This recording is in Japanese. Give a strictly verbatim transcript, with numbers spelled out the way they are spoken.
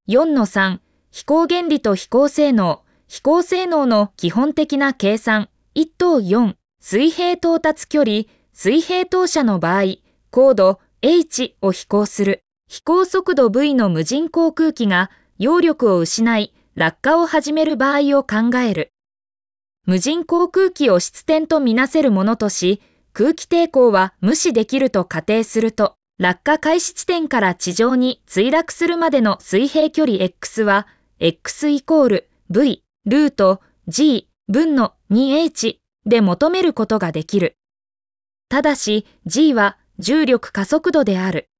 よんのさん、飛行原理と飛行性能。飛行性能の基本的な計算。いち等よん、水平到達距離。水平投射の場合、高度 H を飛行する。飛行速度 V の無人航空機が揚力を失い、落下を始める場合を考える。無人航空機を質点とみなせるものとし、空気抵抗は無視できると仮定すると、落下開始地点から地上に墜落するまでの水平距離 x は、x イコール v ルート g 分の にエイチ で求めることができる。ただし g は重力加速度である。